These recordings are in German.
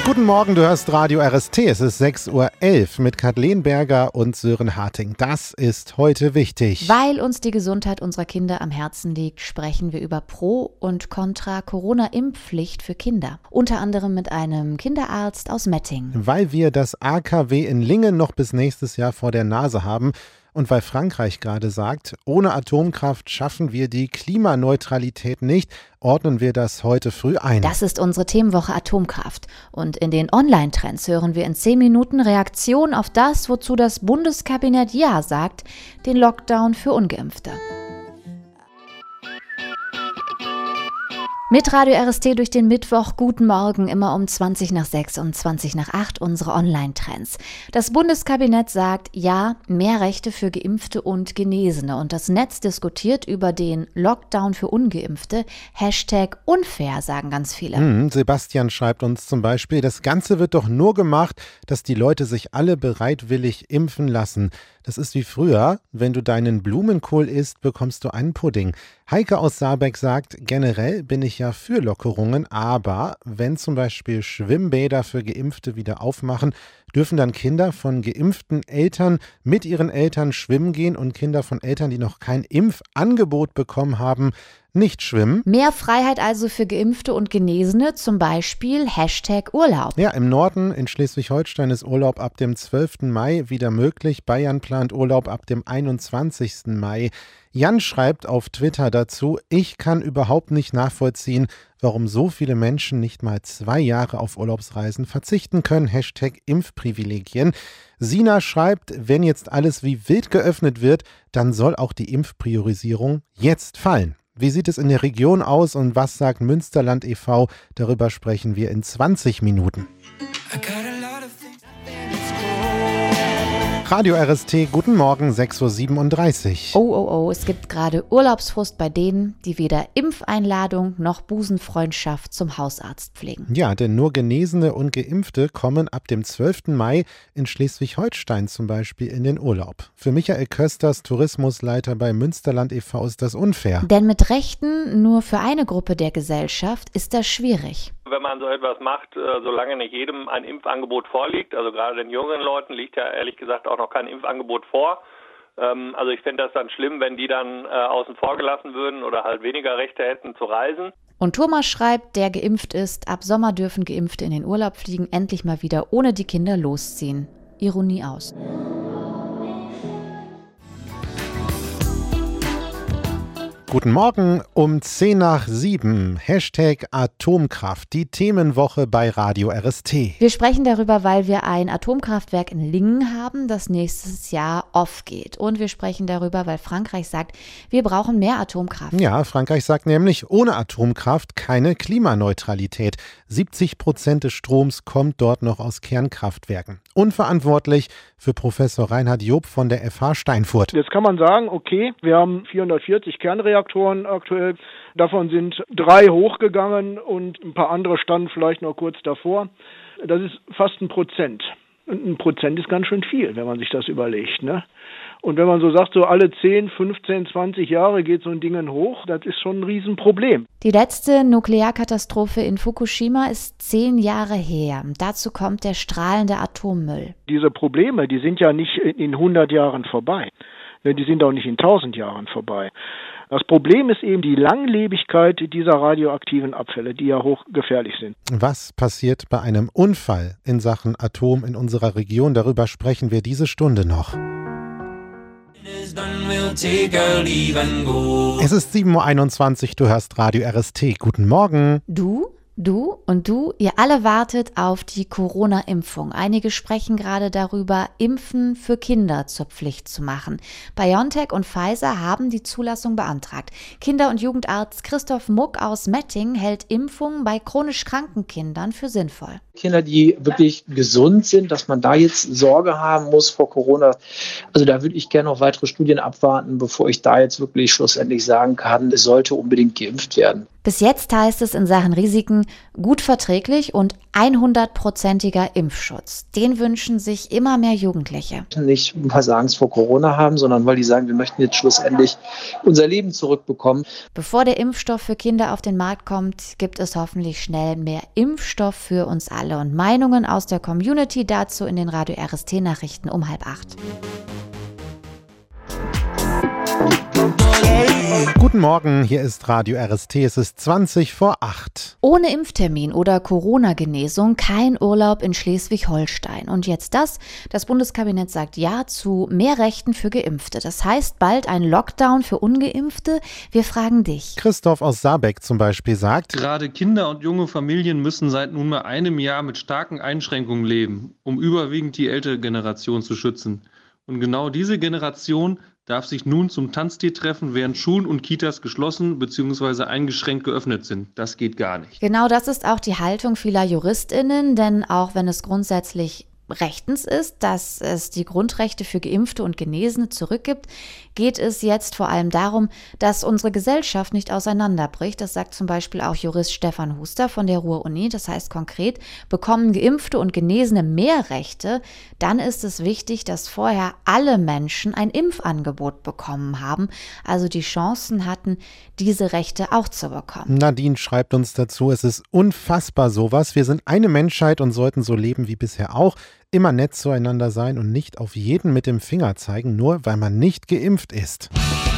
Guten Morgen, du hörst Radio RST. Es ist 6.11 Uhr mit Kathleen Berger und Sören Harting. Das ist heute wichtig. Weil uns die Gesundheit unserer Kinder am Herzen liegt, sprechen wir über Pro und Contra Corona-Impfpflicht für Kinder. Unter anderem mit einem Kinderarzt aus Mettingen. Weil wir das AKW in Lingen noch bis nächstes Jahr vor der Nase haben. Und weil Frankreich gerade sagt, ohne Atomkraft schaffen wir die Klimaneutralität nicht, ordnen wir das heute früh ein. Das ist unsere Themenwoche Atomkraft. Und in den Online-Trends hören wir in 10 Minuten Reaktion auf das, wozu das Bundeskabinett Ja sagt, den Lockdown für Ungeimpfte. Mit Radio RST durch den Mittwoch, guten Morgen, immer um 20 nach 6 und 20 nach 8 unsere Online-Trends. Das Bundeskabinett sagt, ja, mehr Rechte für Geimpfte und Genesene. Und das Netz diskutiert über den Lockdown für Ungeimpfte. Hashtag unfair, sagen ganz viele. Sebastian schreibt uns zum Beispiel, das Ganze wird doch nur gemacht, dass die Leute sich alle bereitwillig impfen lassen. Das ist wie früher, wenn du deinen Blumenkohl isst, bekommst du einen Pudding. Heike aus Saarbeck sagt, generell bin ich ja für Lockerungen, aber wenn zum Beispiel Schwimmbäder für Geimpfte wieder aufmachen, dürfen dann Kinder von geimpften Eltern mit ihren Eltern schwimmen gehen und Kinder von Eltern, die noch kein Impfangebot bekommen haben, nicht schwimmen. Mehr Freiheit also für Geimpfte und Genesene, zum Beispiel Hashtag Urlaub. Ja, im Norden in Schleswig-Holstein ist Urlaub ab dem 12. Mai wieder möglich. Bayern plant Urlaub ab dem 21. Mai. Jan schreibt auf Twitter dazu, ich kann überhaupt nicht nachvollziehen, warum so viele Menschen nicht mal 2 Jahre auf Urlaubsreisen verzichten können. Hashtag Impfprivilegien. Sina schreibt, wenn jetzt alles wie wild geöffnet wird, dann soll auch die Impfpriorisierung jetzt fallen. Wie sieht es in der Region aus und was sagt Münsterland e.V.? Darüber sprechen wir in 20 Minuten. Radio RST, guten Morgen, 6.37 Uhr. Oh, es gibt gerade Urlaubsfrust bei denen, die weder Impfeinladung noch Busenfreundschaft zum Hausarzt pflegen. Ja, denn nur Genesene und Geimpfte kommen ab dem 12. Mai in Schleswig-Holstein zum Beispiel in den Urlaub. Für Michael Kösters, Tourismusleiter bei Münsterland e.V., ist das unfair. Denn mit Rechten nur für eine Gruppe der Gesellschaft ist das schwierig. Wenn man so etwas macht, solange nicht jedem ein Impfangebot vorliegt, also gerade den jungen Leuten liegt ja ehrlich gesagt auch noch kein Impfangebot vor. Also ich fände das dann schlimm, wenn die dann außen vor gelassen würden oder halt weniger Rechte hätten zu reisen. Und Thomas schreibt, der geimpft ist, ab Sommer dürfen Geimpfte in den Urlaub fliegen, endlich mal wieder ohne die Kinder losziehen. Ironie aus. Guten Morgen um 10 nach 7. Hashtag Atomkraft, die Themenwoche bei Radio RST. Wir sprechen darüber, weil wir ein Atomkraftwerk in Lingen haben, das nächstes Jahr off geht. Und wir sprechen darüber, weil Frankreich sagt, wir brauchen mehr Atomkraft. Ja, Frankreich sagt nämlich, ohne Atomkraft keine Klimaneutralität. 70% des Stroms kommt dort noch aus Kernkraftwerken. Unverantwortlich für Professor Reinhard Job von der FH Steinfurt. Jetzt kann man sagen, okay, wir haben 440 Kernreaktoren aktuell. Davon sind 3 hochgegangen und ein paar andere standen vielleicht noch kurz davor. Das ist fast 1%. Und 1% ist ganz schön viel, wenn man sich das überlegt, ne? Und wenn man so sagt, so alle 10, 15, 20 Jahre geht so ein Ding hoch, das ist schon ein Riesenproblem. Die letzte Nuklearkatastrophe in Fukushima ist 10 Jahre her. Dazu kommt der strahlende Atommüll. Diese Probleme, die sind ja nicht in 100 Jahren vorbei. Die sind auch nicht in 1000 Jahren vorbei. Das Problem ist eben die Langlebigkeit dieser radioaktiven Abfälle, die ja hochgefährlich sind. Was passiert bei einem Unfall in Sachen Atom in unserer Region? Darüber sprechen wir diese Stunde noch. Es ist 7.21 Uhr, du hörst Radio RST. Guten Morgen. Du und du, ihr alle wartet auf die Corona-Impfung. Einige sprechen gerade darüber, Impfen für Kinder zur Pflicht zu machen. BioNTech und Pfizer haben die Zulassung beantragt. Kinder- und Jugendarzt Christoph Muck aus Mettingen hält Impfungen bei chronisch kranken Kindern für sinnvoll. Kinder, die wirklich gesund sind, dass man da jetzt Sorge haben muss vor Corona. Also da würde ich gerne noch weitere Studien abwarten, bevor ich da jetzt wirklich schlussendlich sagen kann, es sollte unbedingt geimpft werden. Bis jetzt heißt es in Sachen Risiken gut verträglich und 100%iger Impfschutz. Den wünschen sich immer mehr Jugendliche. Nicht, weil sie Angst vor Corona haben, sondern weil die sagen, wir möchten jetzt schlussendlich unser Leben zurückbekommen. Bevor der Impfstoff für Kinder auf den Markt kommt, gibt es hoffentlich schnell mehr Impfstoff für uns alle. Und Meinungen aus der Community dazu in den Radio RST-Nachrichten um 7:30. Guten Morgen, hier ist Radio RST, es ist 7:20. Ohne Impftermin oder Corona-Genesung kein Urlaub in Schleswig-Holstein. Und jetzt das Bundeskabinett sagt Ja zu mehr Rechten für Geimpfte. Das heißt bald ein Lockdown für Ungeimpfte. Wir fragen dich. Christoph aus Saarbeck zum Beispiel sagt: Gerade Kinder und junge Familien müssen seit nunmehr einem Jahr mit starken Einschränkungen leben, um überwiegend die ältere Generation zu schützen. Und genau diese Generation darf sich nun zum Tanztee treffen, während Schulen und Kitas geschlossen bzw. eingeschränkt geöffnet sind. Das geht gar nicht. Genau das ist auch die Haltung vieler JuristInnen, denn auch wenn es grundsätzlich rechtens ist, dass es die Grundrechte für Geimpfte und Genesene zurückgibt, geht es jetzt vor allem darum, dass unsere Gesellschaft nicht auseinanderbricht. Das sagt zum Beispiel auch Jurist Stefan Huster von der Ruhr-Uni. Das heißt konkret, bekommen Geimpfte und Genesene mehr Rechte, dann ist es wichtig, dass vorher alle Menschen ein Impfangebot bekommen haben, also die Chancen hatten, diese Rechte auch zu bekommen. Nadine schreibt uns dazu: Es ist unfassbar sowas. Wir sind eine Menschheit und sollten so leben wie bisher auch. Immer nett zueinander sein und nicht auf jeden mit dem Finger zeigen, nur weil man nicht geimpft ist.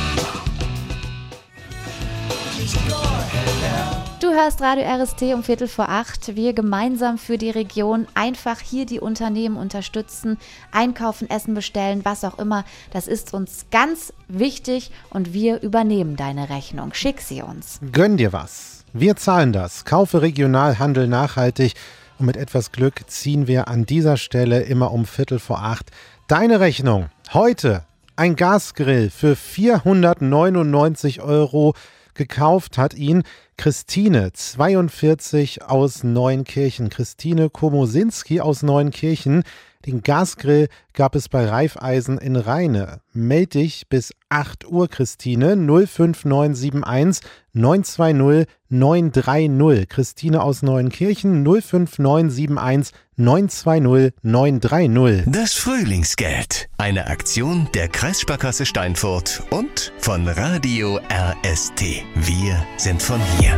Du hörst Radio RST um 7:15. Wir gemeinsam für die Region einfach hier die Unternehmen unterstützen, einkaufen, Essen bestellen, was auch immer. Das ist uns ganz wichtig und wir übernehmen deine Rechnung. Schick sie uns. Gönn dir was. Wir zahlen das. Kaufe regional, handel nachhaltig. Und mit etwas Glück ziehen wir an dieser Stelle immer um 7:15 deine Rechnung. Heute ein Gasgrill für 499 €. Gekauft hat ihn Christine, 42 aus Neuenkirchen. Christine Komosinski aus Neuenkirchen. Den Gasgrill gab es bei Raiffeisen in Rheine. Meld dich bis 8 Uhr, Christine, 05971 920 930. Christine aus Neuenkirchen, 05971 920 930. Das Frühlingsgeld. Eine Aktion der Kreissparkasse Steinfurt und von Radio RST. Wir sind von hier.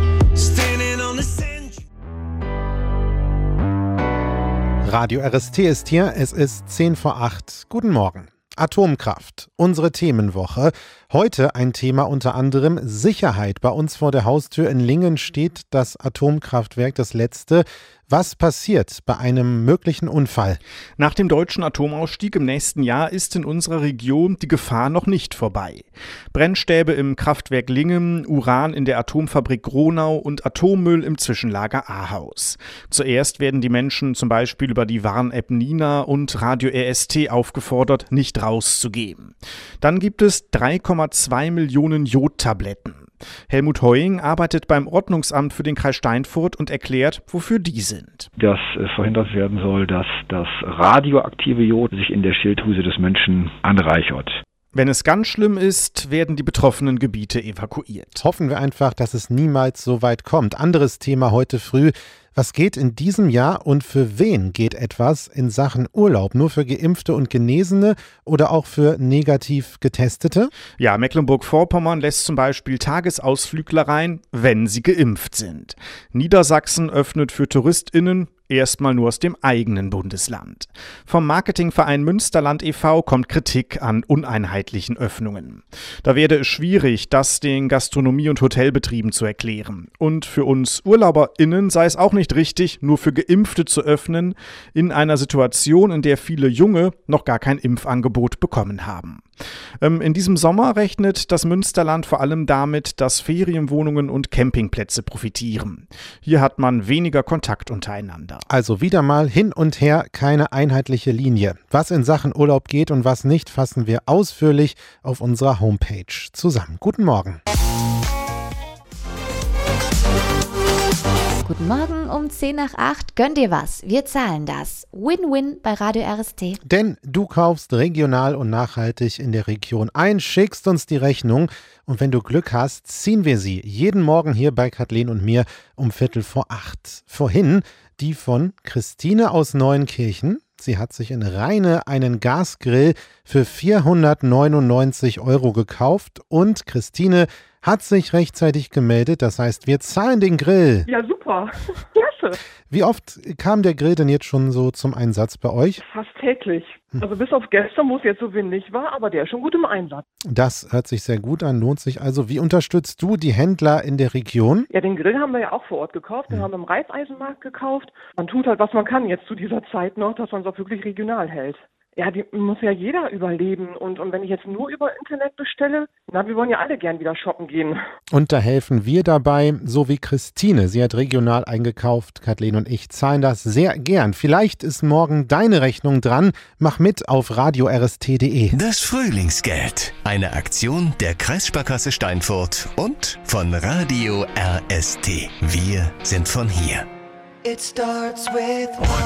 Radio RST ist hier, es ist 7:10. Guten Morgen. Atomkraft, unsere Themenwoche. Heute ein Thema unter anderem Sicherheit. Bei uns vor der Haustür in Lingen steht das Atomkraftwerk, das letzte. Was passiert bei einem möglichen Unfall? Nach dem deutschen Atomausstieg im nächsten Jahr ist in unserer Region die Gefahr noch nicht vorbei. Brennstäbe im Kraftwerk Lingen, Uran in der Atomfabrik Gronau und Atommüll im Zwischenlager Ahaus. Zuerst werden die Menschen zum Beispiel über die Warn-App Nina und Radio RST aufgefordert, nicht rauszugehen. Dann gibt es 3,2 Millionen Jodtabletten. Helmut Heuing arbeitet beim Ordnungsamt für den Kreis Steinfurt und erklärt, wofür die sind. Dass verhindert werden soll, dass das radioaktive Jod sich in der Schilddrüse des Menschen anreichert. Wenn es ganz schlimm ist, werden die betroffenen Gebiete evakuiert. Hoffen wir einfach, dass es niemals so weit kommt. Anderes Thema heute früh. Was geht in diesem Jahr und für wen geht etwas in Sachen Urlaub? Nur für Geimpfte und Genesene oder auch für negativ Getestete? Ja, Mecklenburg-Vorpommern lässt zum Beispiel Tagesausflügler rein, wenn sie geimpft sind. Niedersachsen öffnet für TouristInnen erstmal nur aus dem eigenen Bundesland. Vom Marketingverein Münsterland e.V. kommt Kritik an uneinheitlichen Öffnungen. Da werde es schwierig, das den Gastronomie- und Hotelbetrieben zu erklären. Und für uns UrlauberInnen sei es auch nicht richtig, nur für Geimpfte zu öffnen, in einer Situation, in der viele Junge noch gar kein Impfangebot bekommen haben. In diesem Sommer rechnet das Münsterland vor allem damit, dass Ferienwohnungen und Campingplätze profitieren. Hier hat man weniger Kontakt untereinander. Also wieder mal hin und her keine einheitliche Linie. Was in Sachen Urlaub geht und was nicht, fassen wir ausführlich auf unserer Homepage zusammen. Guten Morgen. Guten Morgen um 7:50. Gönn dir was, wir zahlen das. Win-win bei Radio RST. Denn du kaufst regional und nachhaltig in der Region ein, schickst uns die Rechnung und wenn du Glück hast, ziehen wir sie jeden Morgen hier bei Kathleen und mir um 7:45. Vorhin die von Christine aus Neuenkirchen. Sie hat sich in Rheine einen Gasgrill für 499 € gekauft und Christine hat sich rechtzeitig gemeldet. Das heißt, wir zahlen den Grill. Ja, super. Klasse. Wie oft kam der Grill denn jetzt schon so zum Einsatz bei euch? Fast täglich. Also bis auf gestern, wo es jetzt so windig war, aber der ist schon gut im Einsatz. Das hört sich sehr gut an, lohnt sich also. Wie unterstützt du die Händler in der Region? Ja, den Grill haben wir ja auch vor Ort gekauft. Den haben wir im Reifeisenmarkt gekauft. Man tut halt, was man kann jetzt zu dieser Zeit noch, dass man es auch wirklich regional hält. Ja, die muss ja jeder überleben. Und wenn ich jetzt nur über Internet bestelle, wir wollen ja alle gern wieder shoppen gehen. Und da helfen wir dabei, so wie Christine. Sie hat regional eingekauft. Kathleen und ich zahlen das sehr gern. Vielleicht ist morgen deine Rechnung dran. Mach mit auf radiorst.de. Das Frühlingsgeld. Eine Aktion der Kreissparkasse Steinfurt und von Radio RST. Wir sind von hier. It starts with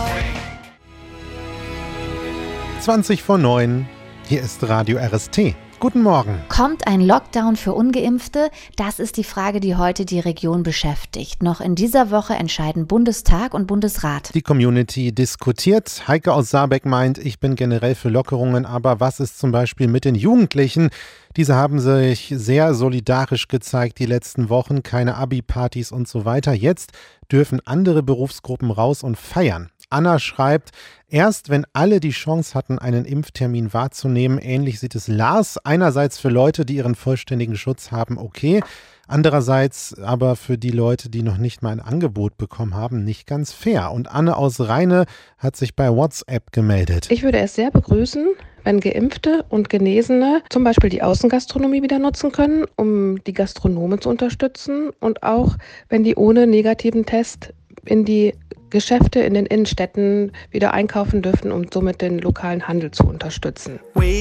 8:20. Hier ist Radio RST. Guten Morgen. Kommt ein Lockdown für Ungeimpfte? Das ist die Frage, die heute die Region beschäftigt. Noch in dieser Woche entscheiden Bundestag und Bundesrat. Die Community diskutiert. Heike aus Saarbeck meint, ich bin generell für Lockerungen, aber was ist zum Beispiel mit den Jugendlichen? Diese haben sich sehr solidarisch gezeigt die letzten Wochen. Keine Abi-Partys und so weiter. Jetzt dürfen andere Berufsgruppen raus und feiern. Anna schreibt, erst wenn alle die Chance hatten, einen Impftermin wahrzunehmen, ähnlich sieht es Lars, einerseits für Leute, die ihren vollständigen Schutz haben, okay, andererseits aber für die Leute, die noch nicht mal ein Angebot bekommen haben, nicht ganz fair. Und Anne aus Rheine hat sich bei WhatsApp gemeldet. Ich würde es sehr begrüßen, wenn Geimpfte und Genesene zum Beispiel die Außengastronomie wieder nutzen können, um die Gastronomen zu unterstützen und auch, wenn die ohne negativen Test in die Geschäfte in den Innenstädten wieder einkaufen dürfen, um somit den lokalen Handel zu unterstützen.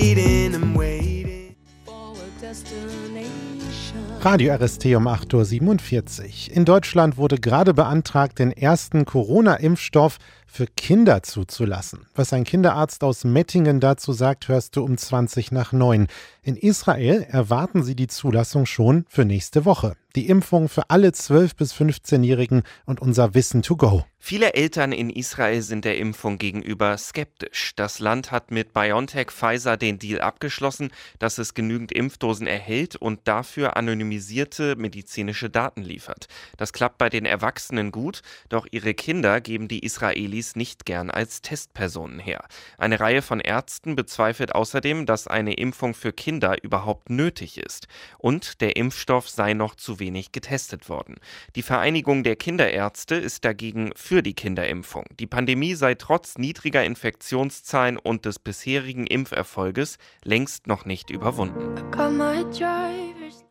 Radio RST um 8:47 Uhr. In Deutschland wurde gerade beantragt, den ersten Corona-Impfstoff für Kinder zuzulassen. Was ein Kinderarzt aus Mettingen dazu sagt, hörst du um 8:20. In Israel erwarten sie die Zulassung schon für nächste Woche. Die Impfung für alle 12- bis 15-Jährigen und unser Wissen to go. Viele Eltern in Israel sind der Impfung gegenüber skeptisch. Das Land hat mit BioNTech Pfizer den Deal abgeschlossen, dass es genügend Impfdosen erhält und dafür anonymisierte medizinische Daten liefert. Das klappt bei den Erwachsenen gut, doch ihre Kinder geben die Israelis nicht gern als Testpersonen her. Eine Reihe von Ärzten bezweifelt außerdem, dass eine Impfung für Kinder überhaupt nötig ist. Und der Impfstoff sei noch zu wenig getestet worden. Die Vereinigung der Kinderärzte ist dagegen für die Kinderimpfung. Die Pandemie sei trotz niedriger Infektionszahlen und des bisherigen Impferfolges längst noch nicht überwunden.